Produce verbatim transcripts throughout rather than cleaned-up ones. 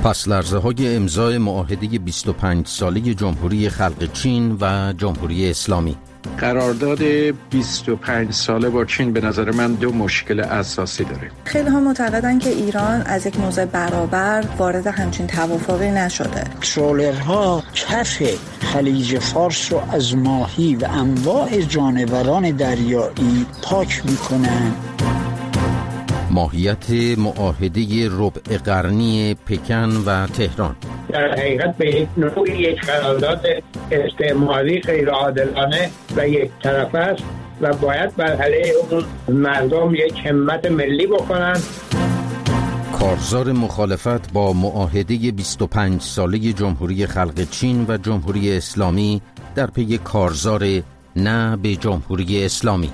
پس لرزه های امضای معاهده بیست و پنج ساله جمهوری خلق چین و جمهوری اسلامی. قرارداد بیست و پنج ساله با چین به نظر من دو مشکل اساسی داره. خیلی ها معتقدن که ایران از یک موضع برابر وارد همچین توافقی نشده. ترولرها کف خلیج فارس رو از ماهی و انواع جانوران دریایی پاک میکنن. ماهیت معاهده ربع قرنی پکن و تهران. در حقیقت به یک نوعی یک قرارداد استعماری غیر عادلانه و یک طرفه است و باید بر علیه اون مردم یک همت ملی بکنن. کارزار مخالفت با معاهده بیست و پنج ساله جمهوری خلق چین و جمهوری اسلامی در پی کارزار نه به جمهوری اسلامی.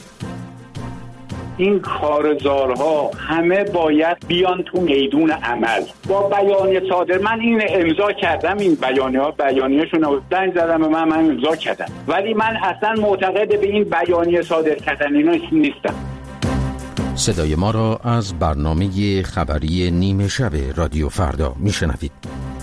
این کارزارها همه باید بیان تو میدون عمل. با بیانیه صادر من این امضا کردم، این بیانیه ها بیانیه‌شون رو زنگ زدم و من من امضا کردم، ولی من اصلا معتقد به این بیانیه صادر کردن اینا نیستم. صدای ما را از برنامه خبری نیمه شب رادیو فردا میشنوید.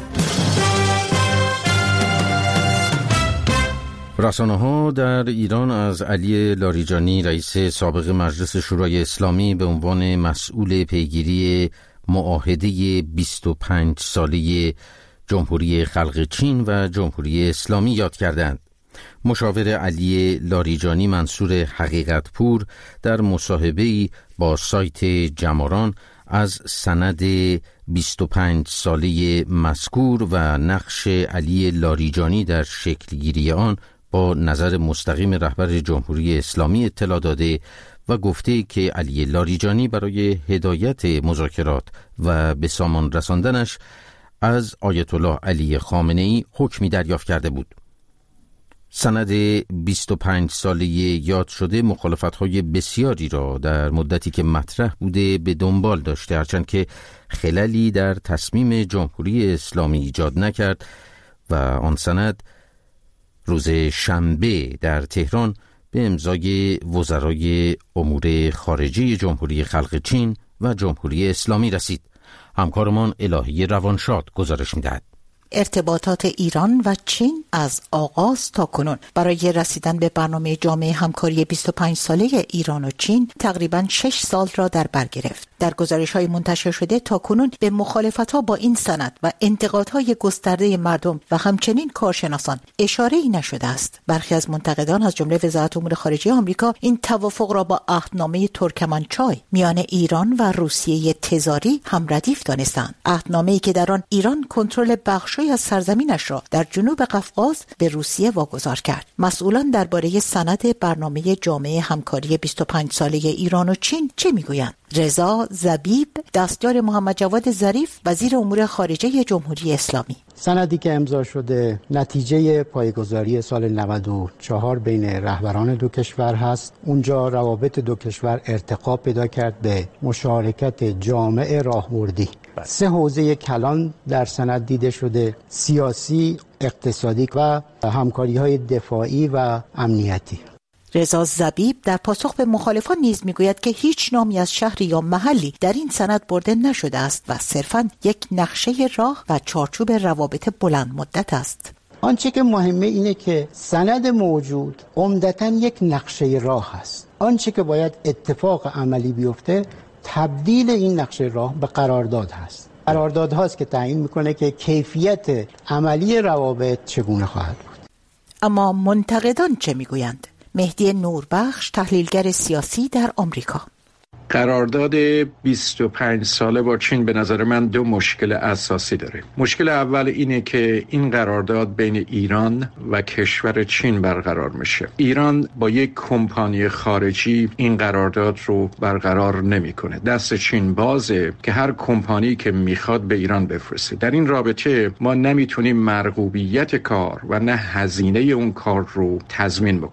رسانه‌ها در ایران از علی لاریجانی رئیس سابق مجلس شورای اسلامی به عنوان مسئول پیگیری معاهده بیست و پنج ساله جمهوری خلق چین و جمهوری اسلامی یاد کردند. مشاور علی لاریجانی منصور حقیقتپور در مصاحبه‌ای با سایت جماران از سند بیست و پنج ساله مذکور و نقش علی لاریجانی در شکلگیری آن با نظر مستقیم رهبر جمهوری اسلامی اطلاع داده و گفته که علی لاریجانی برای هدایت مذاکرات و به سامان رساندنش از آیت الله علی خامنه‌ای حکمی دریافت کرده بود. سند بیست و پنج ساله یاد شده مخالفت‌های بسیاری را در مدتی که مطرح بوده به دنبال داشته، هرچند که خللی در تصمیم جمهوری اسلامی ایجاد نکرد و آن سند روز شنبه در تهران به امضای وزرای امور خارجه جمهوری خلق چین و جمهوری اسلامی رسید. همکارمان الهی روانشاد گزارش می‌دهد. ارتباطات ایران و چین از آغاز تا کنون برای رسیدن به برنامه جامعه همکاری بیست و پنج ساله ایران و چین تقریباً شش سال را در بر گرفت. در گزارش‌های منتشر شده تا کنون به مخالفت‌ها با این سند و انتقادهای گسترده مردم و همچنین کارشناسان اشاره‌ای نشده است. برخی از منتقدان از جمله وزارت امور خارجه آمریکا این توافق را با عهدنامه ترکمنچای میان ایران و روسیه تزاری هم ردیف دانستند. عهدنامه‌ای که در آن ایران کنترل بخشی از سرزمینش را در جنوب قفقاز به روسیه واگذار کرد. مسئولان درباره سند برنامه جامعه همکاری بیست و پنج ساله ایران و چین چه میگویند؟ رضا زبیب، دستیار محمد جواد ظریف، وزیر امور خارجه جمهوری اسلامی: سندی که امضا شده نتیجه پایه‌گذاری سال نود و چهار بین رهبران دو کشور هست. اونجا روابط دو کشور ارتقا پیدا کرد به مشارکت جامع راهبردی. سه حوزه کلان در سند دیده شده: سیاسی، اقتصادی و همکاری‌های دفاعی و امنیتی. رضا زبیب در پاسخ به مخالفان نیز میگوید که هیچ نامی از شهری یا محلی در این سند برده نشده است و صرفاً یک نقشه راه و چارچوب روابط بلند مدت است. آنچه که مهمه اینه که سند موجود عمدتاً یک نقشه راه است. آنچه که باید اتفاق عملی بیفته تبدیل این نقشه راه به قرارداد هست. قرارداد هاست که تعیین میکنه که کیفیت عملی روابط چگونه خواهد بود. اما منتقدان چه میگویند؟ مهدی نوربخش، تحلیلگر سیاسی در آمریکا: قرارداد بیست و پنج ساله با چین به نظر من دو مشکل اساسی داره. مشکل اول اینه که این قرارداد بین ایران و کشور چین برقرار میشه. ایران با یک کمپانی خارجی این قرارداد رو برقرار نمیکنه. دست چین بازه که هر کمپانی که میخواد به ایران بفرسته. در این رابطه ما نمیتونیم مرغوبیت کار و نه هزینه اون کار رو تضمین بکنیم.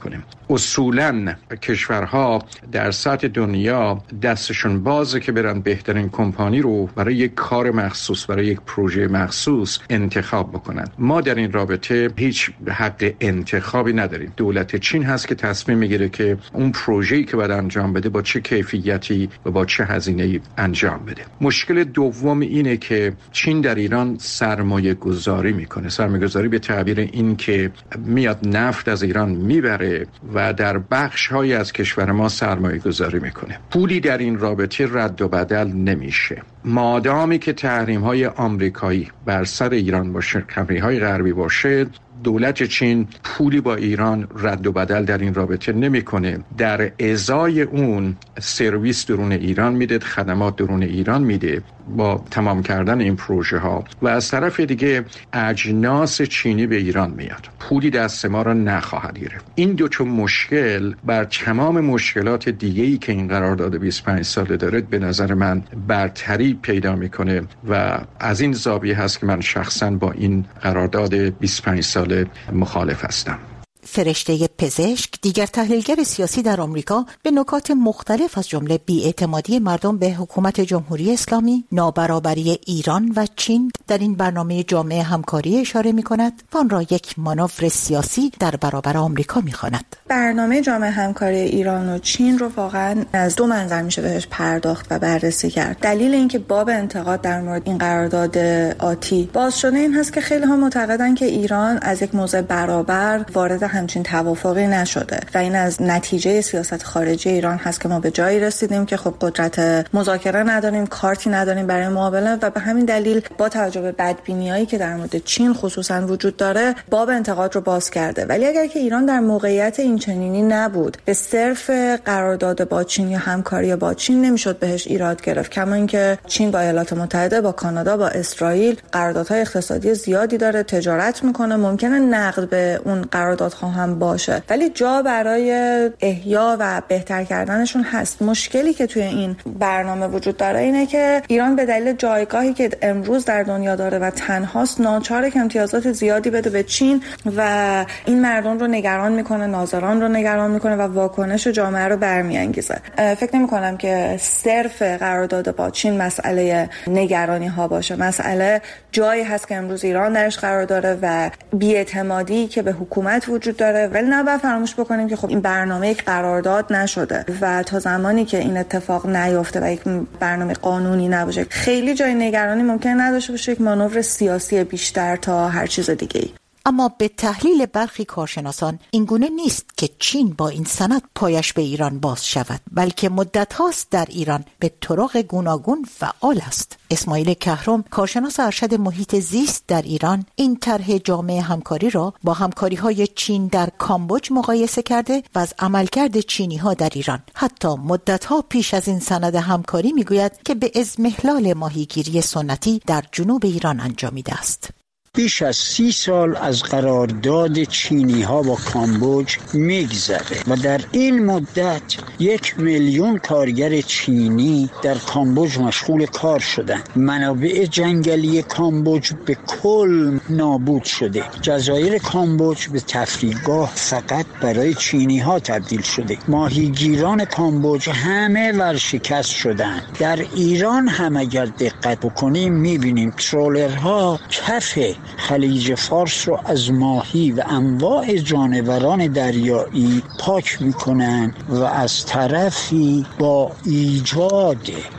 اصولاً کشورها در سطح دنیا دستشون بازه که برن بهترین کمپانی رو برای یک کار مخصوص، برای یک پروژه مخصوص انتخاب بکنن. ما در این رابطه هیچ حق انتخابی نداریم. دولت چین هست که تصمیم میگیره که اون پروژه‌ای که باید انجام بده با چه کیفیتی و با چه هزینه‌ای انجام بده. مشکل دوم اینه که چین در ایران سرمایه گذاری میکنه. سرمایه گذاری به تعبیر این که میاد نفت از ایران میبره و در بخش های از کشور ما سرمایه گذاری میکنه. پولی در این رابطه رد و بدل نمیشه. مادامی که تحریم های آمریکایی بر سر ایران باشه، تحریم های غربی باشه، دولت چین پولی با ایران رد و بدل در این رابطه نمیکنه. در ازای اون سرویس درون ایران میده، خدمات درون ایران میده با تمام کردن این پروژه ها، و از طرف دیگه اجناس چینی به ایران میاد. پولی دست ما را نخواهد گرفت. این دو تا مشکل بر تمام مشکلات دیگه‌ای که این قرارداد بیست و پنج ساله داره به نظر من برتری پیدا میکنه و از این زاویه هست که من شخصا با این قرارداد بیست و پنج ساله مخالف هستم. فرشته پزشک، دیگر تحلیلگر سیاسی در آمریکا، به نکات مختلف از جمله بی‌اعتمادی مردم به حکومت جمهوری اسلامی، نابرابری ایران و چین در این برنامه جامعه همکاری اشاره می‌کند و آن را یک مانور سیاسی در برابر آمریکا می‌خواند. برنامه جامعه همکاری ایران و چین رو واقعاً از دو منظر میشه بهش پرداخت و بررسی کرد. دلیل اینکه باب انتقاد در مورد این قرارداد آتی باز شده این هست که خیلی ها معتقدن که ایران از یک موضع برابر وارد همچین توافقی نشده و این از نتیجه سیاست خارجی ایران هست که ما به جایی رسیدیم که خب قدرت مذاکره نداریم، کارتی نداریم برای معامله و به همین دلیل با توجه به بدبینیایی که در مورد چین خصوصا وجود داره باب انتقاد رو باز کرده. ولی اگر که ایران در موقعیت این چنینی نبود، به صرف قرارداد با چین یا همکاری با چین نمیشد بهش ایراد گرفت. کما اینکه چین با ایالات متحده، با کانادا، با اسرائیل قراردادهای اقتصادی زیادی داره، تجارت میکنه، ممکنه نقد به اون قراردادها هم باشه، ولی جا برای احیا و بهتر کردنشون هست. مشکلی که توی این برنامه وجود داره اینه که ایران به دلیل جایگاهی که امروز در دنیا داره و تنهاست ناچاره که امتیازات زیادی بده به چین و این مردم رو نگران میکنه، ناظران رو نگران میکنه و واکنش جامعه رو برمیانگیزه. فکر نمی‌کنم که صرف قرارداد با چین مسئله نگرانی ها باشه. مسئله جایی هست که امروز ایران درش قرار داره و بی‌اعتمادی که به حکومت وجود داره، ولی نباید فراموش بکنیم که خب این برنامه یک قرارداد نشده و تا زمانی که این اتفاق نیفته و یک برنامه قانونی نباشه خیلی جای نگرانی ممکن نداشته باشه. یک مانور سیاسی بیشتر تا هر چیز دیگه‌ای. اما به تحلیل برخی کارشناسان این گونه نیست که چین با این سند پایش به ایران باز شود، بلکه مدت هاست در ایران به طرق گوناگون فعال است. اسماعیل کهرم، کارشناس ارشد محیط زیست در ایران، این طرح جامعه همکاری را با همکاری های چین در کامبوج مقایسه کرده و از عملکرد چینی ها در ایران حتی مدت ها پیش از این سند همکاری میگوید که به اضمحلال ماهیگیری سنتی در جنوب ایران انجامیده است. بیش از سی سال از قرارداد چینی ها با کامبوج میگذره و در این مدت یک میلیون کارگر چینی در کامبوج مشغول کار شدن. منابع جنگلی کامبوج به کل نابود شده. جزایر کامبوج به تفریحگاه فقط برای چینی ها تبدیل شده. ماهیگیران کامبوج همه ورشکست شدن. در ایران هم اگر دقت بکنیم میبینیم ترولرها کف خلیج فارس رو از ماهی و انواع جانوران دریایی پاک میکنن و از طرفی با ایجاد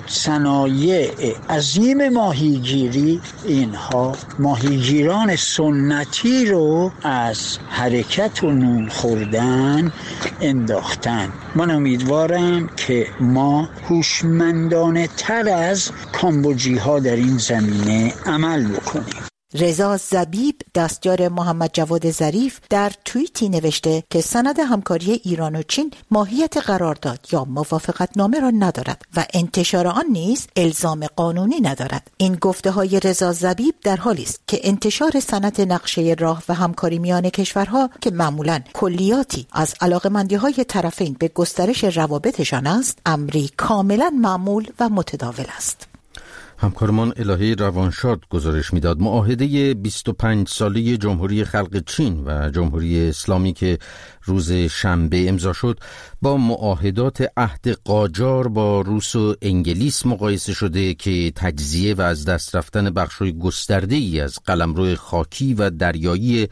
صنایع عظیم ماهیگیری اینها ماهیگیران سنتی رو از حرکت و نون خوردن انداختن. من امیدوارم که ما هوشمندانه تر از کامبوجی ها در این زمینه عمل بکنیم. رضا زبیب، دستیار محمد جواد ظریف، در توییتی نوشته که سند همکاری ایران و چین ماهیت قرارداد یا موافقتنامه را ندارد و انتشار آن نیز الزام قانونی ندارد. این گفته های رضا زبیب در حالی است که انتشار سند نقشه راه و همکاری میان کشورها که معمولاً کلیاتی از علاقه‌مندی‌های طرفین به گسترش روابطشان است، امری کاملاً معمول و متداول است. همکارمان الهه روانشاد گزارش میداد معاهده بیست و پنج ساله جمهوری خلق چین و جمهوری اسلامی که روز شنبه امضا شد با معاهدات عهد قاجار با روس و انگلیس مقایسه شده که تجزیه و از دست رفتن بخش‌های گسترده‌ای از قلمرو خاکی و دریایی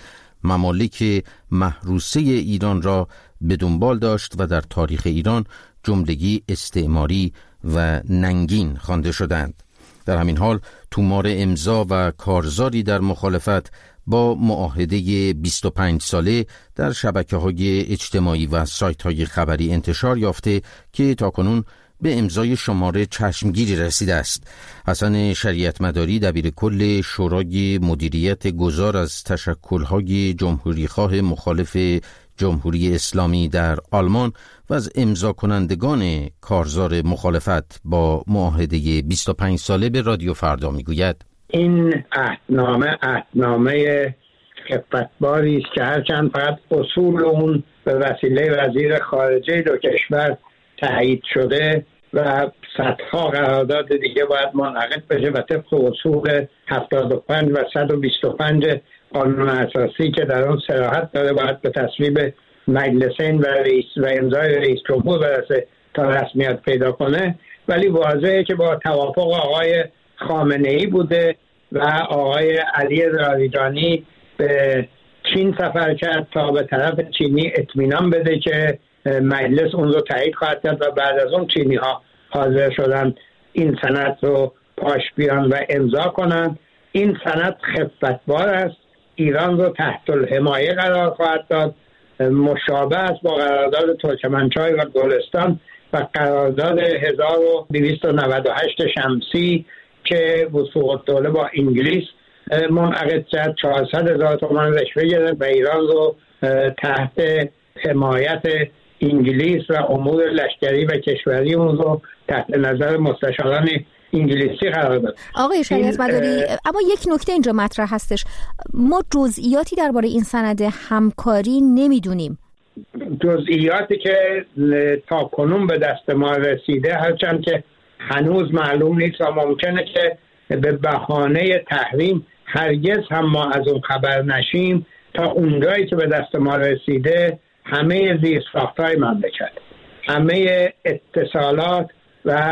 ممالک محروسه ایران را به دنبال داشت و در تاریخ ایران جملگی استعماری و ننگین خوانده شدند. در همین حال تومار امضا و کارزاری در مخالفت با معاهده بیست و پنج ساله در شبکه‌های اجتماعی و سایت‌های خبری انتشار یافته که تاکنون به امضای شماره چشمگیری رسیده است. حسن شریعتمداری دبیر کل شورای مدیریت گذار از تشکل‌های جمهوریخواه مخالف جمهوری اسلامی در آلمان و از امضا کنندگان کارزار مخالفت با معاهده بیست و پنج ساله به رادیو فردا میگوید این عهدنامه عهدنامه خفتباری است که هرچند فقط اصول اون به وسیله وزیر خارجه دو کشور تایید شده و صدها قرارداد دیگه باید منعقد بشه و طبق اصول هفتاد و پنج و صد و بیست و پنج قانون اساسی که در اون صراحت داره باید به تصویب مجلسین و رئیس و امضای رئیس جمهور برسه تا رسمیت پیدا کنه، ولی واضحه که با توافق آقای خامنه‌ای بوده و آقای علی لاریجانی به چین سفر کرد تا به طرف چینی اطمینان بده که مجلس اون رو تایید خواهد کرد و بعد از اون چینی ها حاضر شدن این سند رو پاش بیان و امضا کنن. این سند خفتبار است، ایران رو تحت الحمایه قرار خواهد داد، مشابه است با قرارداد ترکمنچای و گلستان و قرارداد هزار و دویست و نود و هشت شمسی که وثوق‌الدوله با انگلیس منعقد کرد. چهارصد هزار تومان رشوه گرفت و ایران رو تحت حمایت انگلیس و امور لشکری و کشوری اون رو تحت نظر مستشاران انگلیسی قرار داد. آقای شریعتمداری، اما یک نکته اینجا مطرح هستش، ما جزئیاتی درباره این سند همکاری نمیدونیم. جزئیاتی که تا کنون به دست ما رسیده هرچند که هنوز معلوم نیست و ممکنه که به بهانه تحریم هرگز هم ما از اون خبر نشیم، تا اونجایی که به دست ما رسیده همه زیرساخت‌های مملکت، همه اتصالات و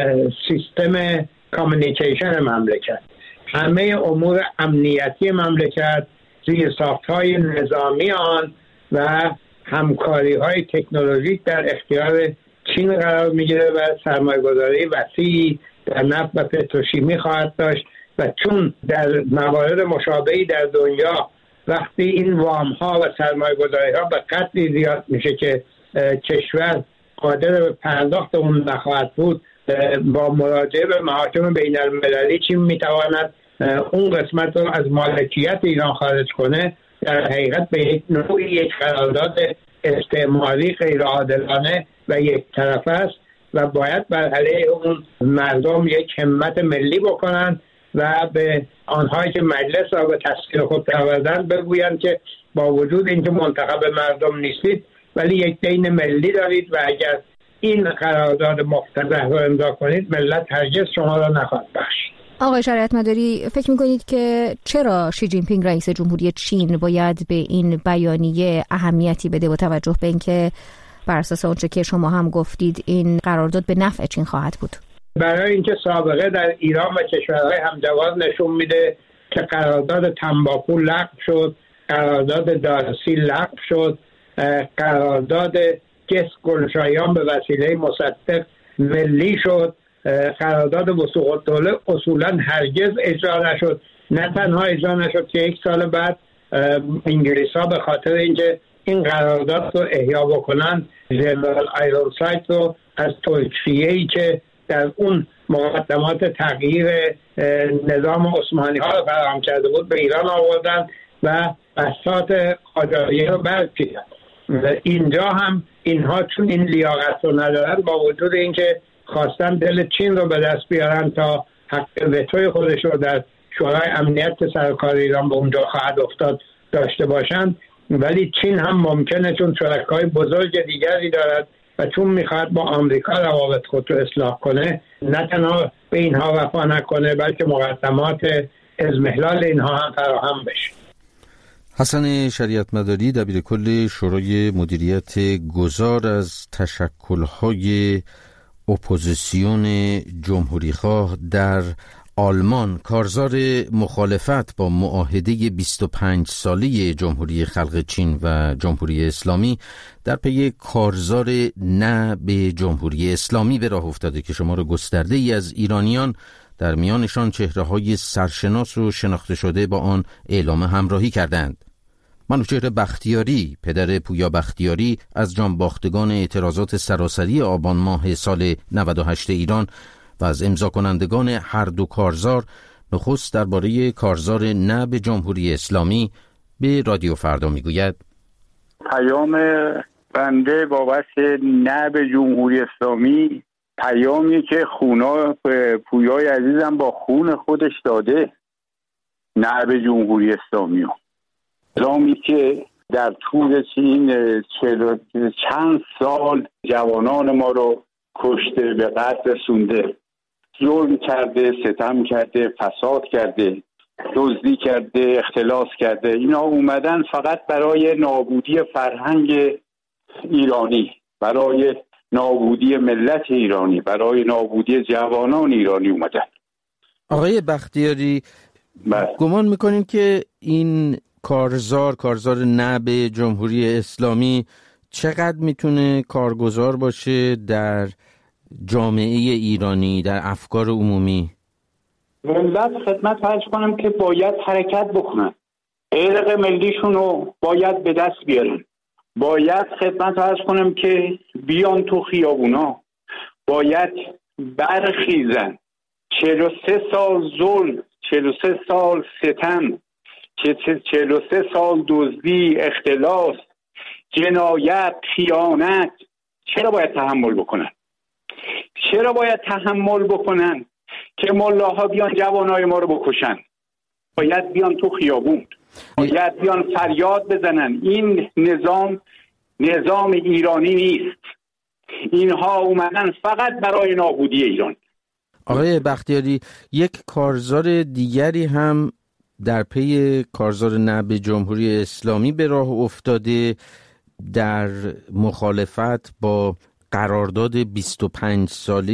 سیستم کامیونیکیشن مملکت، همه امور امنیتی مملکت، زیرساخت‌های نظامی آن و همکاری‌های تکنولوژیک در اختیار چین قرار می‌گیره و سرمایه‌گذاری وسیعی در نفت و پتروشیمی خواهد داشت و چون در موارد مشابهی در دنیا وقتی این وام‌ها و سرمایه‌گذاری‌ها به قدری زیاد میشه که کشور قادر به پرداخت اون نخواهد بود، با مراجعه به محاکم بین‌المللی چین میتواند اون قسمت رو از مالکیت ایران خارج کنه. در حقیقت به یک نوعی یک قرارداد استعماری غیر عادلانه و یک طرفه است و باید بر علیه اون مردم یک همت ملی بکنن و به آنهایی که مجلس را به تسخیر خود درآوردن بگویند که با وجود اینکه منتخب مردم نیستید ولی یک دین ملی دارید و اگر این قرارداد مفتضح را امضا کنید ملت هرگز شما را نخواهد بخشید. آقای شریعتمداری، فکر میکنید که چرا شی جین پینگ رئیس جمهوری چین باید به این بیانیه اهمیتی بده با توجه به اینکه بر اساس اونچه که شما هم گفتید این قرارداد به نفع چین خواهد بود؟ برای اینکه سابقه در ایران و کشورهای همجوار نشون میده که قرارداد تنباکو لغو شد، قرارداد دارسی لغو شد، قرارداد گس گلشایان به وسیله مصدق ملی شد، قرارداد وثوق‌الدوله اصولا هرگز اجرا نشد. نه تنها اجرا نشد که یک سال بعد انگلیس ها به خاطر اینکه این قرارداد رو احیا بکنن ژنرال آیرونسایت رو از ترکیه‌ای که در اون مقدمات تغییر نظام عثمانی ها رو فراهم کرده بود به ایران آوردن و بساط قاجاریه رو برگزیدن. اینجا هم اینها چون این لیاقت رو ندارن، با وجود اینکه خواستن دل چین رو به دست بیارن تا حق وتوی خودش رو در شورای امنیت که سرکار ایران به اونجا خواهد افتاد داشته باشند، ولی چین هم ممکنه چون شرکای بزرگ دیگری دارد و چون میخواد با آمریکا روابط خود رو اصلاح کنه، نه تنها به اینها وفا نکنه بلکه مقدمات اضمحلال اینها هم فراهم بشه. حسن شریعت مداری، دبیر کل شورای مدیریت گذار، از تشکل‌های اپوزیسیون جمهوریخواه در آلمان، کارزار مخالفت با معاهده بیست و پنج ساله جمهوری خلق چین و جمهوری اسلامی در پی کارزار نه به جمهوری اسلامی به راه افتاده که شمار گسترده ای از ایرانیان، در میانشان چهره‌های سرشناس و شناخته شده، با آن اعلام همراهی کردند. منوچهر بختیاری، پدر پویا بختیاری، از جانباختگان اعتراضات سراسری آبان ماه سال نود و هشت ایران و از امضا کنندگان هر دو کارزار، نخست درباره کارزار نه به جمهوری اسلامی به رادیو فردا میگوید: پیام بنده بابت نه به جمهوری اسلامی پیامی که خونا پویای عزیزم با خون خودش داده، نه به جمهوری اسلامی. اسلامی که در طول این چند سال جوانان ما رو کشته، به قتل رسونده، ظلم کرده، ستم کرده، فساد کرده، دزدی کرده، اختلاس کرده. اینا اومدن فقط برای نابودی فرهنگ ایرانی، برای نابودی ملت ایرانی، برای نابودی جوانان ایرانی اومدن. آقای بختیاری، بله. گمان میکنین که این کارزار کارزار نه به جمهوری اسلامی چقدر میتونه کارگزار باشه در جامعه ایرانی، در افکار عمومی؟ ملت خدمت عرض کنم که باید حرکت بکنن، ارق ملیشون رو باید به دست بیارن، باید خدمت عرض کنم که بیان تو خیابونا، باید برخیزن. چهل و سه سال ظلم، چهل و سه سال ستم، چهل و سه سال دزدی، اختلاس، جنایت، خیانت، چرا باید تحمل بکنن؟ چرا باید تحمل بکنن که ملاها بیان جوانای ما رو بکشن؟ باید بیان تو خیابون، باید بیان فریاد بزنن. این نظام نظام ایرانی نیست. اینها اومدن فقط برای نابودی ایران. آقای بختیاری، یک کارزار دیگری هم در پی کارزار نه به جمهوری اسلامی به راه افتاده در مخالفت با قرارداد بیست و پنج ساله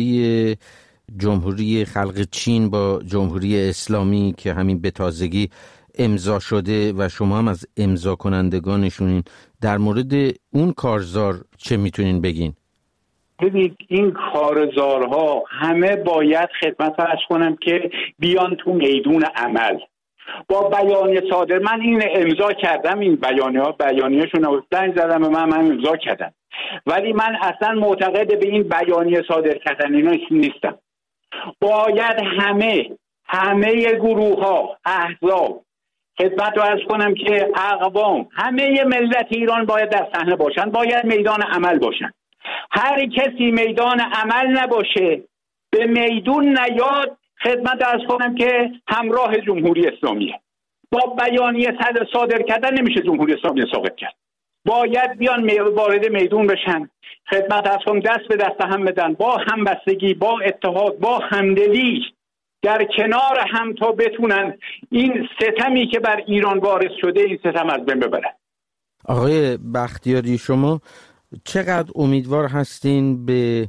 جمهوری خلق چین با جمهوری اسلامی که همین به تازگی امضا شده و شما هم از امضا کنندگانشونین. در مورد اون کارزار چه میتونین بگین؟ ببینید، این کارزارها همه باید خدمت عرض کنم که بیان تو میدون عمل با بیانیه صادر. من این امضا کردم، این بیانیه ها بیانیه‌شون رو زنگ زدم به من، من امضا کردم، ولی من اصلا معتقد به این بیانیه صادر کردن اینا نیستم. باید همه همه گروه ها، احزاب، خدمت رو عرض کنم که اقوام، همه ملت ایران باید در صحنه باشن، باید میدان عمل باشن. هر کسی میدان عمل نباشه، به میدون نیاد، خدمت عرض کنم که همراه جمهوری اسلامیه. با بیانیه صادر کردن نمیشه جمهوری اسلامی ساقط کرد. باید بیان وارد میدون بشن، خدمت عرض کنم دست به دست هم بدن، با همبستگی، با اتحاد، با همدلی در کنار هم تا بتونن این ستمی که بر ایران وارد شده، این ستم از بین ببرن. آقای بختیاری، شما چقدر امیدوار هستین به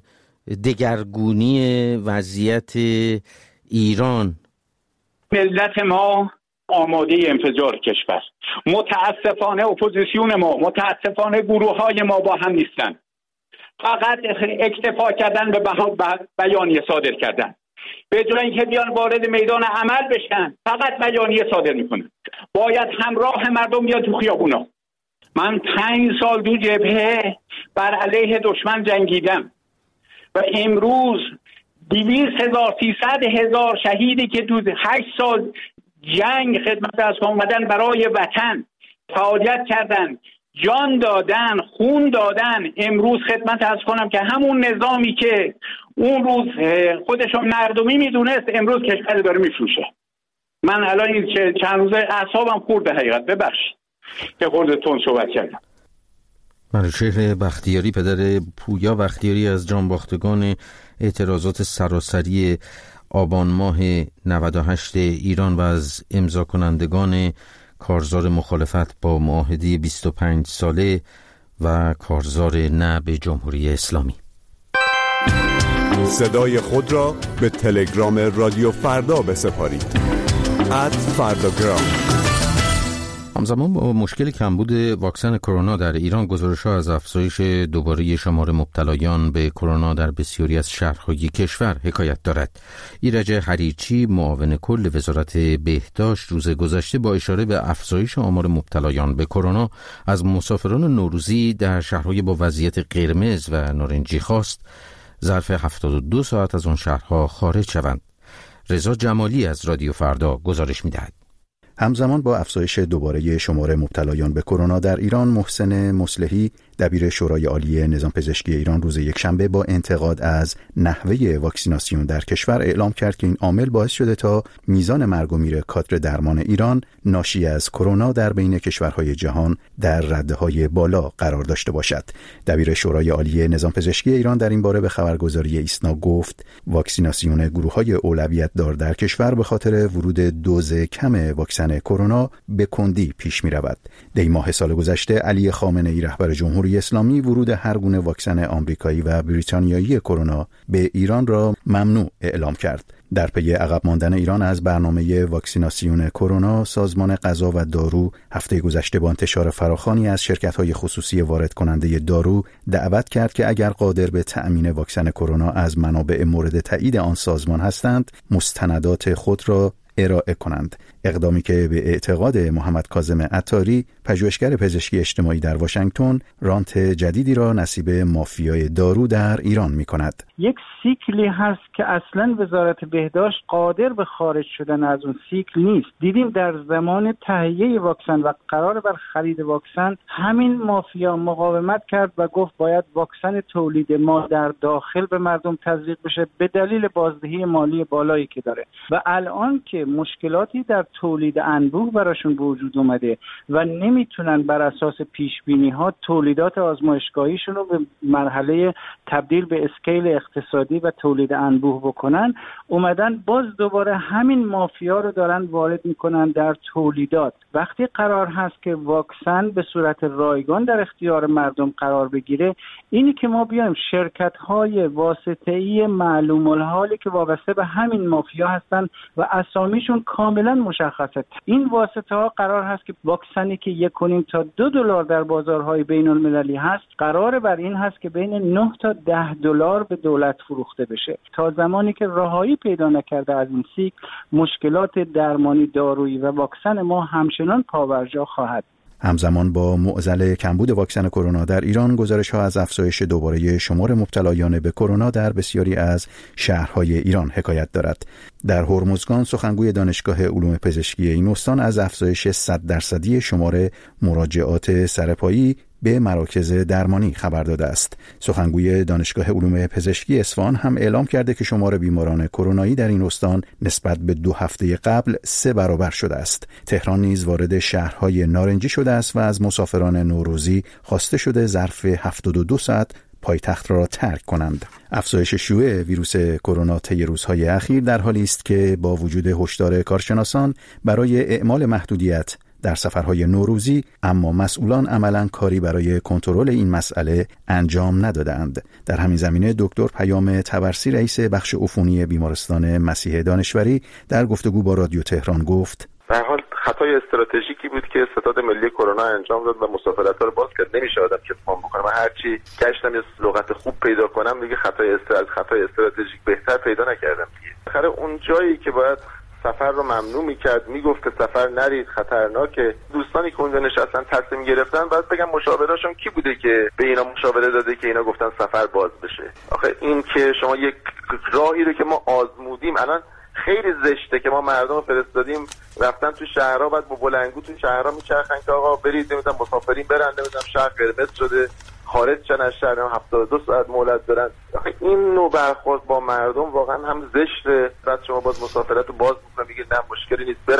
دگرگونی وضعیت ایران؟ ملت ما آماده انفجار کشور. متاسفانه اپوزیسیون ما، متاسفانه گروه های ما با هم نیستن. فقط اکتفا کردن به بیانیه صادر کردن، به جای اینکه بیان وارد میدان عمل بشن فقط بیانیه صادر میکنن. باید همراه مردم بیان تو خیابونا. من پنج سال دو جبهه بر علیه دشمن جنگیدم و امروز دویست هزار سیصد هزار شهیدی که دو هشت سال جنگ خدمت از اومدن برای وطن فعالیت کردن، جان دادن، خون دادن، امروز خدمت از کنم که همون نظامی که اون روز خودشون مردمی میدونست امروز کشور داره میفروشه. من الان این چند روزه اعصابم خورده، حقیقت ببخشید که خورده تون صحبت کردم. منوچهر بختیاری، پدر پویا بختیاری از جانباختگان اعتراضات سراسری آبان ماه نود و هشت ایران و از امضا کنندگان کارزار مخالفت با معاهده بیست و پنج ساله و کارزار نه به جمهوری اسلامی. صدای خود را به تلگرام رادیو فردا بسپارید. ات فرداگرام. همزمان با مشکل کمبود واکسن کرونا در ایران، گزارش‌ها از افزایش دوباره شمار مبتلایان به کرونا در بسیاری از شهرهای کشور حکایت دارد. ایرج حریچی، معاون کل وزارت بهداشت، روز گذشته با اشاره به افزایش آمار مبتلایان به کرونا از مسافران نوروزی در شهرهای با وضعیت قرمز و نارنجی خواست ظرف هفتاد و دو ساعت از آن شهرها خارج شوند. رضا جمالی از رادیو فردا گزارش می‌دهد. همزمان با افزایش دوباره شمار مبتلایان به کرونا در ایران، محسن مصلحی، دبیر شورای عالی نظام پزشکی ایران، روز یکشنبه با انتقاد از نحوه واکسیناسیون در کشور اعلام کرد که این عامل باعث شده تا میزان مرگ و میر کادر درمان ایران ناشی از کرونا در بین کشورهای جهان در رده‌های بالا قرار داشته باشد. دبیر شورای عالی نظام پزشکی ایران در این باره به خبرگزاری ایسنا گفت واکسیناسیون گروه‌های اولویت دار در کشور به خاطر ورود دوز کم واکسن کرونا به کندی پیش می‌رود. دی ماه سال گذشته علی خامنه‌ای رهبر جمهوری اسلامی ورود هر گونه واکسن آمریکایی و بریتانیایی کرونا به ایران را ممنوع اعلام کرد. در پی عقب ماندن ایران از برنامه واکسیناسیون کرونا، سازمان غذا و دارو هفته گذشته با انتشار فراخوانی از شرکت‌های خصوصی وارد کننده دارو دعوت کرد که اگر قادر به تأمین واکسن کرونا از منابع مورد تایید آن سازمان هستند، مستندات خود را ارائه کنند. اقدامی که به اعتقاد محمد کاظم عطاری، پژوهشگر پزشکی اجتماعی در واشنگتن، رانت جدیدی را نصیب مافیای دارو در ایران می کند. یک سیکلی هست که اصلا وزارت بهداشت قادر به خارج شدن از اون سیکل نیست. دیدیم در زمان تهیه واکسن و قرار بر خرید واکسن، همین مافیا مقاومت کرد و گفت باید واکسن تولید ما در داخل به مردم تزریق بشه به دلیل بازدهی مالی بالایی که داره. و الان که مشکلاتی در تولید انبوه براشون وجود اومده و نمیتونن بر اساس پیش بینی ها تولیدات آزمایشگاهیشون رو به مرحله تبدیل به اسکیل اقتصادی و تولید انبوه بکنن، اومدن باز دوباره همین مافیا رو دارن وارد میکنن در تولیدات. وقتی قرار هست که واکسن به صورت رایگان در اختیار مردم قرار بگیره، اینی که ما بیایم شرکت های واسطه‌ای معلوم الحالی که وابسته به همین مافیا هستن و اسامیشون کاملا مشخصه، این واسطه ها قرار هست که واکسنی که یک و نیم تا دو دلار در بازارهای بین المللی هست، قرار بر این هست که بین نه تا ده دلار به دولت فروخته بشه. تا زمانی که رهایی پیدا نکرده از این سیکل، مشکلات درمانی دارویی و واکسن ما همچنان پابرجا خواهد. همزمان با معضل کمبود واکسن کرونا در ایران، گزارش‌ها از افزایش دوباره شمار مبتلایان به کرونا در بسیاری از شهرهای ایران حکایت دارد. در هرمزگان، سخنگوی دانشگاه علوم پزشکی این استان از افزایش صد درصدی شمار مراجعات سرپایی به مراکز درمانی خبر داده است. سخنگوی دانشگاه علوم پزشکی اصفهان هم اعلام کرده که شمار بیماران کرونایی در این استان نسبت به دو هفته قبل سه برابر شده است. تهران نیز وارد شهرهای نارنجی شده است و از مسافران نوروزی خواسته شده ظرف هفتاد و دو ساعت پایتخت را ترک کنند. افزایش شیوع ویروس کرونا طی روزهای اخیر در حالی است که با وجود هشدار کارشناسان برای اعمال محدودیت در سفرهای نوروزی، اما مسئولان عملاً کاری برای کنترل این مسئله انجام ندادند. در همین زمینه دکتر پیام طبرسی، رئیس بخش عفونی بیمارستان مسیح دانشوری، در گفتگو با رادیو تهران گفت: به هر حال خطای استراتژیکی بود که ستاد ملی کرونا انجام داد و مسافرت‌ها رو باز کرد. نمیشه آدم کتمان بکنه. من هرچی گشتم یه لغت خوب پیدا کنم دیگه خطای استراتژیک خطای استراتژیک بهتر پیدا نکردم دیگه. آخر اون جایی که باید سفر رو ممنوع میکرد، میگفت که سفر نرید خطرناکه، دوستانی که اونجا نشستن تصمیم گرفتن، بعد بگم مشاوراشون کی بوده که به اینا مشاوره داده که اینا گفتن سفر باز بشه؟ آخه این که شما یک راهی رو که ما آزمودیم، الان خیلی زشته که ما مردم رو فرستادیم رفتن تو شهرها، بعد با بلندگو تو شهرها میچرخن که آقا برید نمیدونم مسافرین برن نمیدونم شهر قرمز شده خارج شدن از شهر، هفتاد و دو ساعت مهلت دارن. آخه این نوع برخورد با مردم واقعا هم زشته. بعد شما باز مسافرت رو باز میکنن، میگید نه مشکلی نیست برن،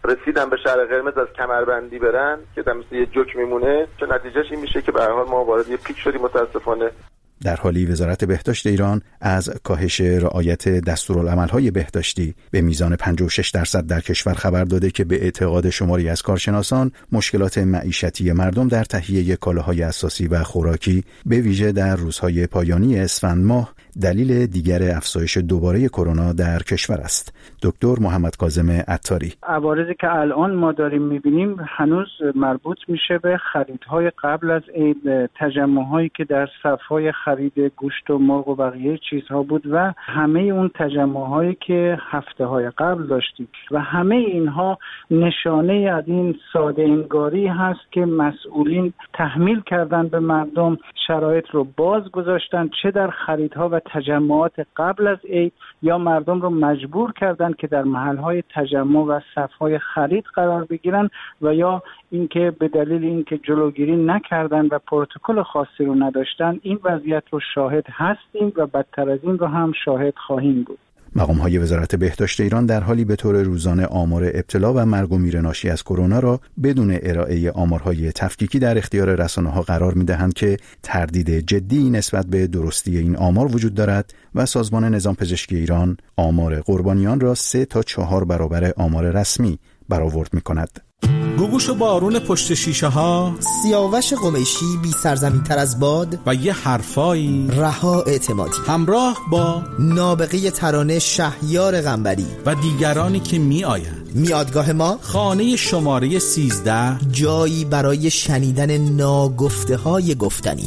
رسیدن به شهر قرمز از کمربندی برن که در مثل یه جوک میمونه، چه نتیجهش این میشه که به هر حال ما وارد یه پیک شدیم متاسفانه. در حالی وزارت بهداشت ایران از کاهش رعایت دستورالعمل‌های بهداشتی به میزان پنجاه و شش درصد در کشور خبر داده که به اعتقاد شماری از کارشناسان مشکلات معیشتی مردم در تهیه کالاهای اساسی و خوراکی به ویژه در روزهای پایانی اسفند ماه دلیل دیگر افزایش دوباره کرونا در کشور است. دکتر محمد کاظم عطاری: عوارضی که الان ما داریم می‌بینیم هنوز مربوط میشه به خریدهای قبل از عید، تجمع‌هایی که در صف‌های خرید گوشت و مرغ و بقیه چیزها بود و همه اون تجمع‌هایی که هفته‌های قبل داشتیم و همه اینها نشانه از این ساده انگاری هست که مسئولین تحمیل کردن به مردم، شرایط رو باز گذاشتن، چه در خریدها و تجمعات قبل از عید، یا مردم رو مجبور کردن که در محل‌های تجمع و صف‌های خرید قرار بگیرن، و یا اینکه به دلیل اینکه جلوگیری نکردن و پروتکل خاصی رو نداشتن این وضعیت رو شاهد هستیم و بدتر از این رو هم شاهد خواهیم بود. مقام‌های وزارت بهداشت ایران در حالی به طور روزانه آمار ابتلا و مرگ و میر ناشی از کرونا را بدون ارائه آمارهای تفکیکی در اختیار رسانه‌ها قرار می‌دهند که تردید جدی نسبت به درستی این آمار وجود دارد و سازمان نظام پزشکی ایران آمار قربانیان را سه تا چهار برابر آمار رسمی برآورد می‌کند. گوگوش و بارون پشت شیشه ها، سیاوش قمیشی بی سرزمین تر از باد و یه حرفایی، رها اعتمادی، همراه با نابغه ترانه شهیار قنبری و دیگرانی که می آیند. میادگاه ما خانه شماره سیزده، جایی برای شنیدن ناگفته های گفتنی.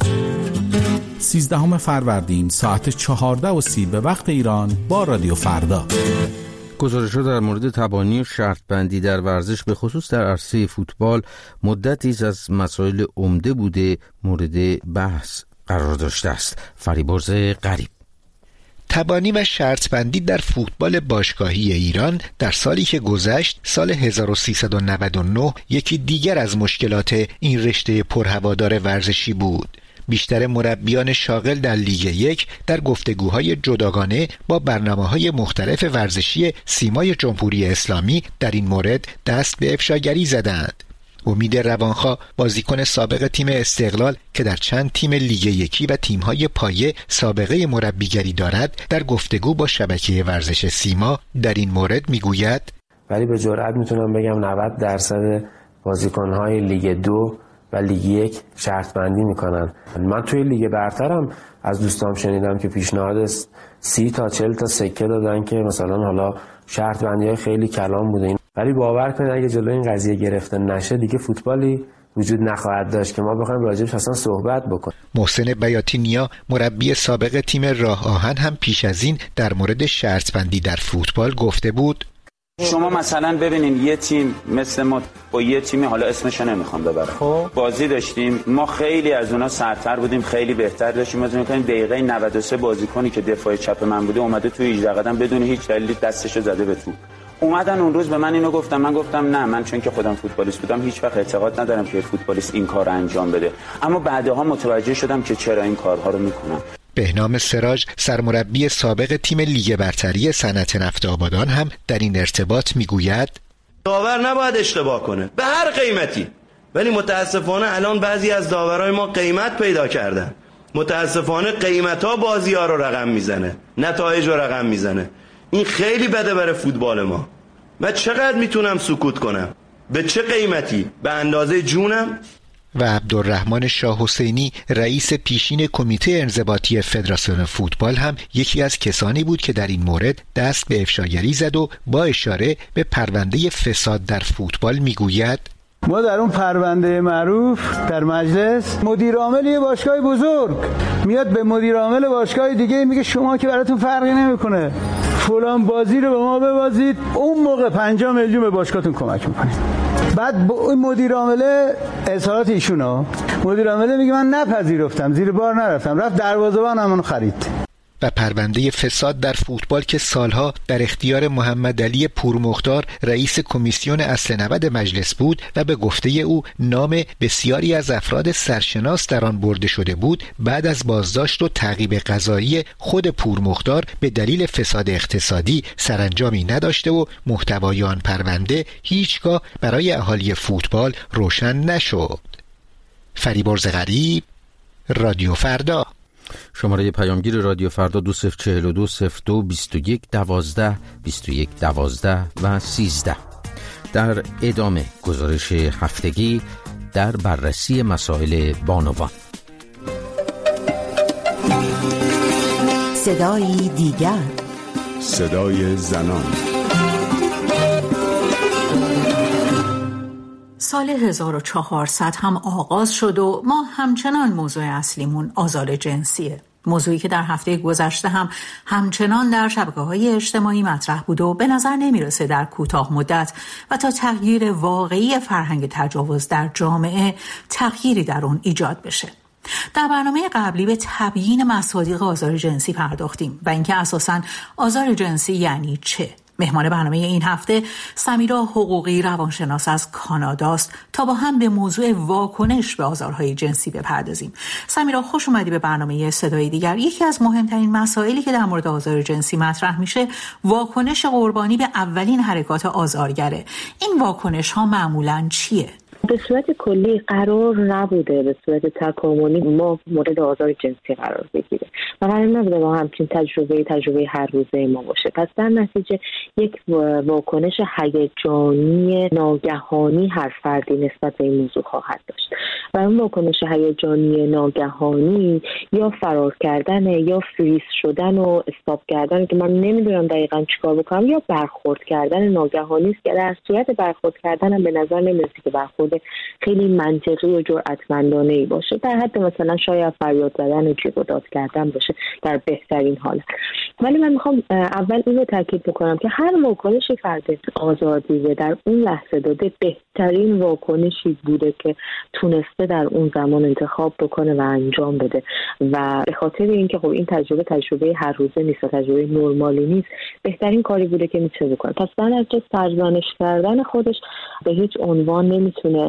سیزدهم فروردین ساعت چهارده و سی به وقت ایران با رادیو فردا. گزارش‌ها در مورد تبانی و شرط بندی در ورزش به خصوص در عرصه فوتبال مدتی از مسائل عمده بوده مورد بحث قرار داشته است. فریبرز غریب: تبانی و شرط بندی در فوتبال باشگاهی ایران در سالی که گذشت، سال هزار و سیصد و نود و نه، یکی دیگر از مشکلات این رشته پرهوادار ورزشی بود. بیشتر مربیان شاغل در لیگ یک در گفتگوهای جداگانه با برنامه‌های مختلف ورزشی سیمای جمهوری اسلامی در این مورد دست به افشاگری زدند. امید روانخواه، بازیکن سابق تیم استقلال که در چند تیم لیگ یکی و تیم‌های پایه سابقه مربیگری دارد، در گفتگو با شبکه ورزش سیما در این مورد میگوید: ولی به جرئت میتونم بگم نود درصد بازیکن‌های لیگ دو و لیگ یک شرط بندی میکنن. من توی لیگ برترم از دوستام شنیدم که پیشنهاد سی تا چل تا سکه دادن که مثلا حالا شرط بندی های خیلی کلام بوده، ولی باور کنید اگه جلوی این قضیه گرفته نشه دیگه فوتبالی وجود نخواهد داشت که ما بخوایم راجبش اصلا صحبت بکنیم. محسن بیاتی نیا، مربی سابق تیم راه آهن، هم پیش از این در مورد شرط بندی در فوتبال گفته بود: شما مثلا ببینین یه تیم مثل ما با یه تیمی، حالا اسمش نمیخوام ببرم، خب بازی داشتیم، ما خیلی از اونا سرتر بودیم، خیلی بهتر داشتیم. مثلا میگن دقیقه نود و سه بازیکنی که دفاع چپ من بوده اومده توی هجده قدم بدون هیچ دلیلی دستشو زده به توپ. اومدن اون روز به من اینو گفتم، من گفتم نه، من چون که خودم فوتبالیست بودم هیچ وقت اعتقاد ندارم که فوتبالیست این کارو انجام بده، اما بعدها متوجه شدم که چرا این کارها رو میکنن. بهنام سراج، سرمربی سابق تیم لیگ برتری صنعت نفت آبادان، هم در این ارتباط میگوید: داور نباید اشتباه کنه به هر قیمتی، ولی متاسفانه الان بعضی از داورای ما قیمت پیدا کردن. متاسفانه قیمت‌ها بازی‌ها رو رقم میزنه، نتایج رو رقم میزنه. این خیلی بده برای فوتبال ما. من چقدر میتونم سکوت کنم؟ به چه قیمتی؟ به اندازه جونم؟ و عبدالرحمن شاه حسینی، رئیس پیشین کمیته انضباطی فدراسیون فوتبال، هم یکی از کسانی بود که در این مورد دست به افشاگری زد و با اشاره به پرونده فساد در فوتبال میگوید: ما در اون پرونده معروف در مجلس مدیر عامل یه باشگاه بزرگ میاد به مدیر عامل باشگاه دیگه میگه شما که براتون فرقی نمیکنه فلان بازی رو به ما ببازید، اون موقع پنجاه میلیون به باشگاهتون کمک میکنید. بعد این مدیر عامل اظهارات ایشونا، مدیر عامل میگه من نپذیرفتم، زیر بار نرفتم، رفت دروازه‌بان همون خرید. و پرونده فساد در فوتبال که سالها در اختیار محمد علی پورمختار رئیس کمیسیون اصل نود مجلس بود و به گفته او نام بسیاری از افراد سرشناس در آن برده شده بود، بعد از بازداشت و تعقیب قضایی خود پورمختار به دلیل فساد اقتصادی سرانجامی نداشته و محتوای آن پرونده هیچگاه برای اهالی فوتبال روشن نشد. فریبرز غریب، رادیو فردا. شماره پیامگیر رادیو فردا دو صفر چهل و دو صفر دو بیست و یک دوازده بیست و یک دوازده و سیزده. در ادامه گزارش هفتگی در بررسی مسائل بانوان. صدای دیگر، صدای زنان. سال هزار و چهارصد هم آغاز شد و ما همچنان موضوع اصلیمون آزار جنسیه. موضوعی که در هفته گذشته هم همچنان در شبکه‌های اجتماعی مطرح بود و به نظر نمیرسه در کوتاه مدت و تا تغییر واقعی فرهنگ تجاوز در جامعه تغییری در اون ایجاد بشه. در برنامه قبلی به تبیین مصادیق آزار جنسی پرداختیم و اینکه اساساً آزار جنسی یعنی چه. مهمان برنامه این هفته سمیرا حقوقی روانشناس از کاناداست تا با هم به موضوع واکنش به آزارهای جنسی بپردازیم. سمیرا، خوش اومدی به برنامه صدای دیگر. یکی از مهمترین مسائلی که در مورد آزار جنسی مطرح میشه واکنش قربانی به اولین حرکات آزارگره. این واکنش ها معمولاً چیه؟ به صورت کلی قرار نبوده به صورت تکاملی ما مورد آزار جنسی قرار بگیره و قرار نبوده ما همچین تجربه تجربه هر روزه ما باشه. پس در نتیجه یک واکنش هیجانی ناگهانی هر فردی نسبت به این موضوع خواهد داشت و اون واکنش هیجانی ناگهانی یا فرار کردن یا فریز شدن و استاپ کردن که من نمیدونم دقیقاً چیکار بکنم یا برخورد کردن ناگهانی است که در صورت برخورد کردن هم به نظر نمیرسه که برخورد خیلی منطقی و جرأتمندانه‌ای باشه، در حد مثلا شاید فریاد زدن و جیغ و داد کردن باشه در بهترین حالت. ولی من میخوام اول این رو تاکید بکنم که هر واکنش فرد آزاردیده در اون لحظه داده بهترین واکنشی بوده که تونسته در اون زمان انتخاب بکنه و انجام بده و به خاطر اینکه خب این تجربه تجربه هر روزه نیست و تجربه نرمالی نیست، بهترین کاری بوده که میتونه بکنه. پس در نتیجه سرزنش کردن خودش به هیچ عنوان نمیتونه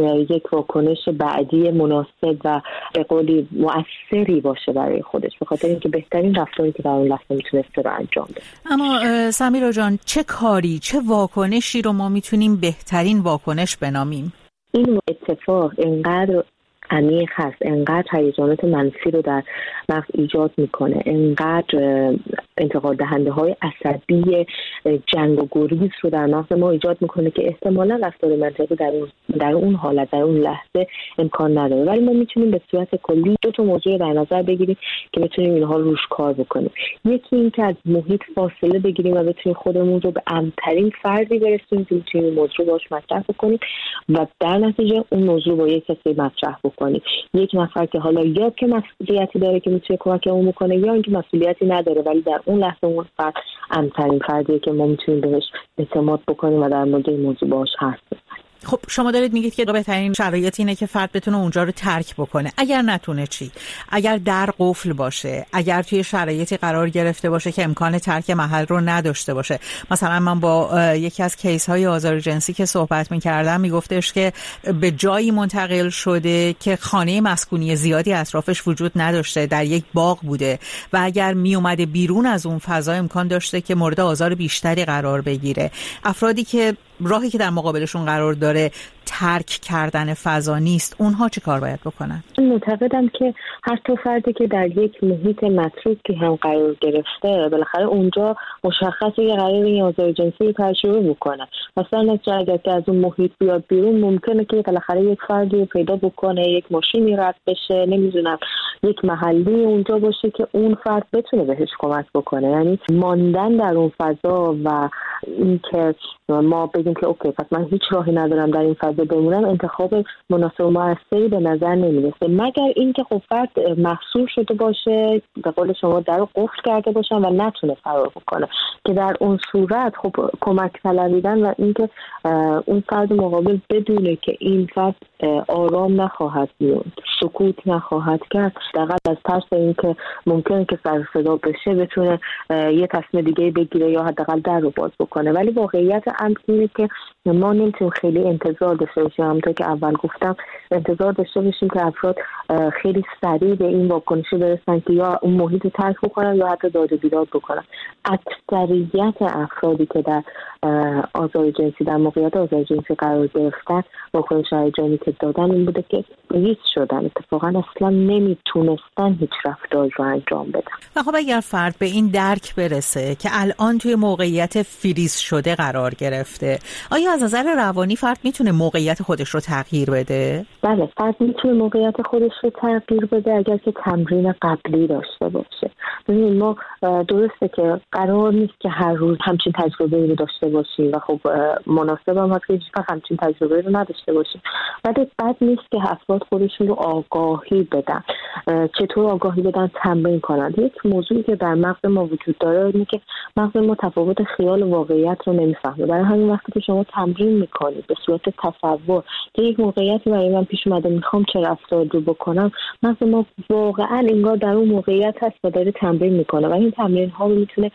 یک واکنش بعدی مناسب و به قولی مؤثری باشه برای خودش، به خاطر اینکه بهترین رفتاری که در اون لحظه میتونسته رو انجام بده. اما سمیرا جان، چه کاری، چه واکنشی رو ما میتونیم بهترین واکنش بنامیم؟ این اتفاق اینقدر عمیق هست، انقدر هیجانات منفی رو در مغز ایجاد میکنه، انقدر انتقال دهنده های عصبی جنگ و گریز رو در مغز ما ایجاد میکنه که احتمالا رفتار منطقی در اون در اون حالت در اون لحظه امکان نداره. ولی ما میتونیم به صورت کلی دو تا موضوع در نظر بگیریم که میتونیم اینها روش کار بکنیم. یکی این که از محیط فاصله بگیریم و بتونیم خودمون رو به امن‌ترین فردی برسونیم که میتونیم این موضوع باهاش مطرح بکنیم و در نتیجه اون موضوع با یک کسی مطرح بکنیم. یک نفر که حالا یا که مسئولیتی داره که میتونه کمکمون بکنه یا اینکه مسئولیتی نداره ولی در اون لحظه اون فرد امن‌ترین فردیه که ما میتونیم بهش اعتماد بکنیم و در مورد این موضوع باهاش حرف بزنیم. خب شما دارید میگید که بهترین شرایط اینه که فرد بتونه اونجا رو ترک بکنه. اگر نتونه چی؟ اگر در قفل باشه، اگر توی شرایطی قرار گرفته باشه که امکان ترک محل رو نداشته باشه. مثلا من با یکی از کیس های آزار جنسی که صحبت میکردم میگفتش که به جایی منتقل شده که خانه مسکونی زیادی اطرافش وجود نداشته، در یک باغ بوده و اگر میومده بیرون از اون فضا امکان داشته که مورد آزار بیشتری قرار بگیره. افرادی که راهی که در مقابلشون قرار داره ترک کردن فضا نیست، اونها چه کار باید بکنن؟ من معتقدم که هر تا فردی که در یک محیط متروکی هم قرار گرفته بالاخره اونجا مشخصه که قرار این آزار جنسی رو تجربه بکنه. مثلا اگر که از اون محیط بیاد بیرون ممکنه که بالاخره یک فردی رو پیدا بکنه، یک ماشینی رد بشه، نمیدونم یک محلی اونجا باشه که اون فرد بتونه بهش کمک بکنه. یعنی ماندن در اون فضا و اینکه ما بگیم که اوکی پس من هیچ راهی ندارم در این فضا بمونم، انتخاب مناسب و موثری به نظر نمیرسه، مگر اینکه خب فرد محصور شده باشه، به قول شما در رو قفل کرده باشن و نتونه فرار بکنه. که در اون صورت خب کمک طلبیدن و اینکه اون فرد مقابل بدونه که این فرد آرام نخواهد موند، سکوت نخواهد کرد، دقیقاً از ترس اینکه ممکنه که سر صدا بشه بتونه یه تصمیم دیگه بگیره یا حداقل در رو باز بکنه. ولی واقعیت امر اینه که ما نمیتونیم خیلی انتظار داشته باشیم، همونطور که اول گفتم انتظار داشته باشیم که افراد خیلی سریع به این واکنشی برسن که یا اون محیط رو ترک بکنن یا حتی داد و بیداد بکنن. اکثریت افرادی که در آزار جنسی در موقعیت آزار جنسی قرار گرفتن واکنش هیجانی که دادن این بوده که ریز شدن، اتفاقا اصلا نمیتونستن هیچ رفتاری رو انجام بدن. و خب اگر فرد به این درک برسه که الان توی موقعیت فریز شده قرار گرفته، آیا از نظر روانی فرد میتونه موقعیت خودش رو تغییر بده؟ بله، فرد میتونه موقعیت خودش رو تغییر بده اگر که تمرین قبلی داشته باشه. ببینید ما درسته که قرار نیست که هر روز همچین تجربه رو داشته باشیم و خب مناسب هم هست که هیچ وقت همچین تجربه رو نداشته باشیم، ولی بد نیست که افراد خودشون رو آگاهی بدن. چطور آگاهی بدن؟ تمرین کنن. یک موضوعی که در مغز ما وجود داره اینه که مغز ما تفاوت خیال و واقعیت رو نمیفهمه. برای همین وقتی که شما تمرین میکنید به صورت تصور که یک موقعیتی برای من پیش اومده میخوام چه رفتاری رو بکنم، مغز ما واقعا انگار در اون موقعیت هست و داره تمرین میکنه و این تمرین ها رو میتونه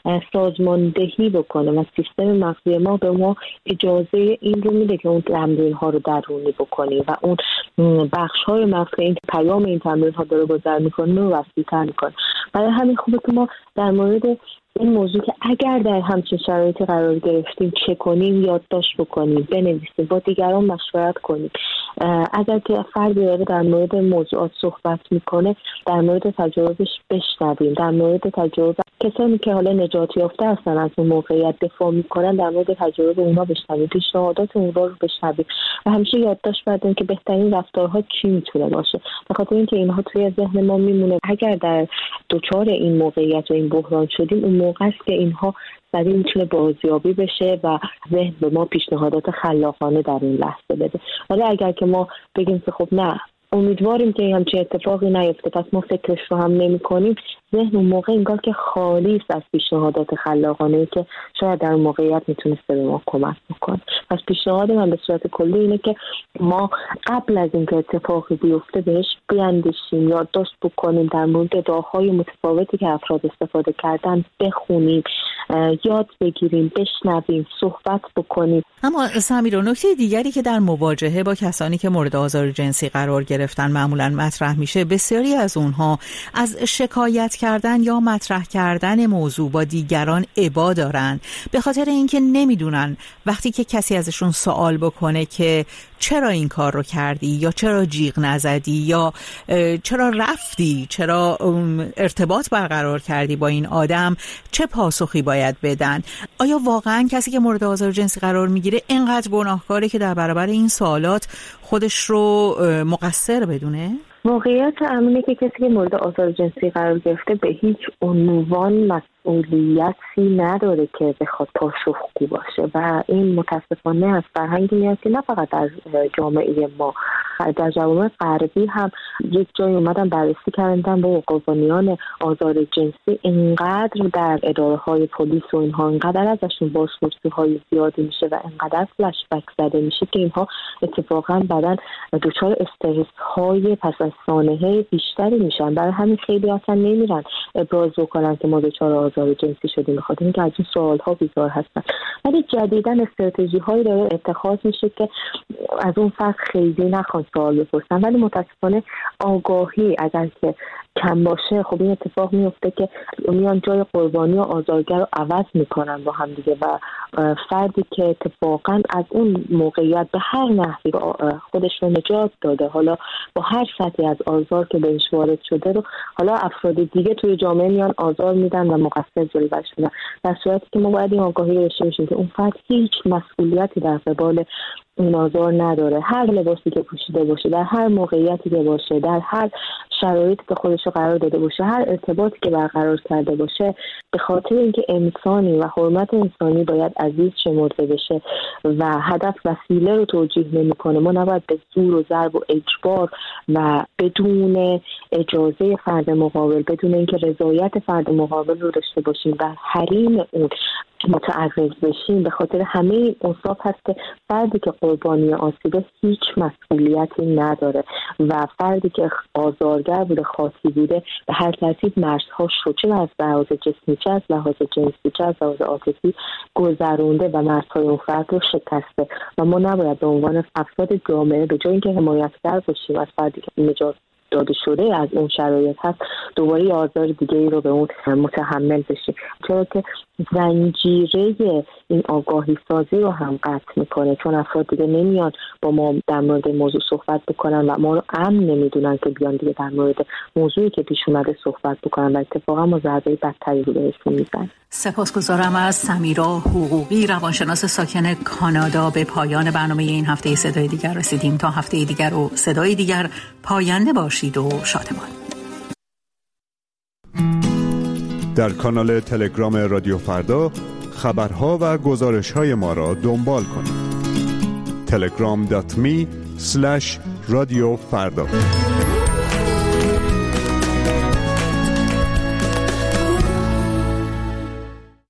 سازماندهی بکنه و سیستم مغزی ما به ما اجازه این رو میده که اون تمرین ها رو درونی بکنیم و اون بخش های مغز این پیام این تمرین ها داره گذر میکنه رو وسیع‌تر میکنه. برای همین خوبه که ما در مورد این موضوع که اگر در همچین شرایطی قرار گرفتیم چه کنیم یادداشت بکنیم، بنویسیم، با دیگران مشورت کنیم. اگر که فردی داره در مورد موضوعات صحبت میکنه در مورد تجربهش بشنویم، در مورد تجربه کسانی که حالا نجات یافته هستن از اون موقعیت دفاع میکنن در مورد تجربه اونا بشنویم، پیشنهادات اونا رو بشنویم و همیشه یادداشت برداریم که بهترین رفتارها چی میتونه باشه، به خاطر اینکه اینها توی ذهن ما میمونه. اگر در دچار این موقعیت و این بحران شدیم اون موقع است که اینها سریع میتونه بازیابی بشه و ذهن به ما پیشنهادات خلاقانه در این لحظه بده. ولی اگر که ما بگیم که خب نه امیدواریم که همچین اتفاقی نیفته پس ما فکرش رو هم نمی کنیم، ذهن اون موقع انگار که خالی است از پیشنهادات خلاقانه که شاید در موقعیت میتونسته به ما کمک بکنه. پس پیشنهاد من به صورت کلی اینه که ما قبل از اینکه اتفاقی بیفته بهش بیاندیشیم، یادداشت بکنیم، در مورد راه‌های متفاوتی که افراد استفاده کردن بخونیم، یاد بگیریم، بشنویم، صحبت بکنیم. اما سمیرا، نکته دیگری که در مواجهه با کسانی که مورد آزار جنسی قرار گرفتن معمولاً مطرح میشه، بسیاری از اونها از شکایت کردن یا مطرح کردن موضوع با دیگران ابا دارن، به خاطر اینکه نمیدونن وقتی که کسی ازشون سوال بکنه که چرا این کار رو کردی یا چرا جیغ نزدی یا چرا رفتی، چرا ارتباط برقرار کردی با این آدم، چه پاسخی باید بدن. آیا واقعا کسی که مورد آزار جنسی قرار میگیره اینقدر گناهکاره که در برابر این سوالات خودش رو مقصر بدونه؟ موقعیت امنه که کسی که مورد آزار جنسی قرار گرفته به هیچ عنوان مسئولیتی نداره که بخواد پاسخگو باشه و این متاسفانه از فرهنگی میاد که نه فقط در جامعه ما، در جوامع غربی هم یک جای اومدن بررسی کردن با قربانیان آزار جنسی اینقدر در اداره های پلیس و اینها اینقدر ازشون بازپرسی های زیادی میشه و اینقدر فلش بک زده میشه که اینها اتفاقا بعدن دچار استرس های پس از سانحه بیشتری میشن. برای همین خیلی اصلا نمیرن ابراز بکنن که ما دچار آزار جنسی شدیم، بخاطر اینکه از این سوال ها بیزار هستن. ولی جدیداً استراتژی هایی داره اتخاذ میشه که از اون فرد خیلی نخوان سوال بپرسن، ولی متاسفانه آگاهی اگر که کم باشه خب این اتفاق میفته که میان جای قربانی و آزارگر رو عوض میکنن با هم دیگه و فردی که اتفاقا از اون موقعیت به هر نحوی خودش رو نجات داده، حالا با هر سطحی از آزار که بهش وارد شده رو حالا افراد دیگه توی جامعه میان آزار میدن و مقصر جلوه شدن، در صورتی که ما باید این آگاهی رو داشته باشیم که اون فرد هیچ مسئولیتی در قبال این آزار نداره. هر لباسی که پوشیده باشه، در هر موقعیتی که باشه، در هر شرایطی که خودش رو قرار داده باشه، هر ارتباطی که برقرار کرده باشه، به خاطر اینکه انسانی و حرمت انسانی باید عزیز شمرده بشه و هدف وسیله رو توجیه نمی‌کنه، ما نباید به زور و ضرب و اجبار و بدون اجازه فرد مقابل، بدون اینکه رضایت فرد مقابل رو داشته باشیم و حریم اون متعرض بشیم. به خاطر همه این اوصاف هست که فردی که قربانی آسیبه هیچ مسئولیتی نداره و فردی که آزارگر بوده، خاصی بوده، به هر ترتیب مرزهاش رو چه از لحاظ جسمی، چه از لحاظ جنسی، چه از لحاظ عاطفی گذرونده و مرزهای اون فرد رو شکسته و ما نباید به عنوان افراد جامعه به جای اینکه حمایتگر باشیم از فردی که نجات داده شده از اون شرایط هست، دوباره آزار دیگه ای رو به اون متحمل بشیم، چرا که زنجیره این آگاهی سازی رو هم قطع میکنه، چون افراد دیگه نمیان با ما در مورد موضوع صحبت بکنن و ما رو امن نمیدونن که بیان دیگه در مورد موضوعی که پیش اومده صحبت بکنن و اتفاقا ما ضربه بدتری رو بهشون میزنیم. سپاسگزارم از سمیرا حقوقی، روانشناس ساکن کانادا. به پایان برنامه این هفته صدای دیگر رسیدیم. تا هفته دیگر و صدای دیگر پاینده باشید و شادمان. در کانال تلگرام رادیو فردا خبرها و گزارش‌های ما را دنبال کنید. تلگرام دات می اسلش رادیو فردا.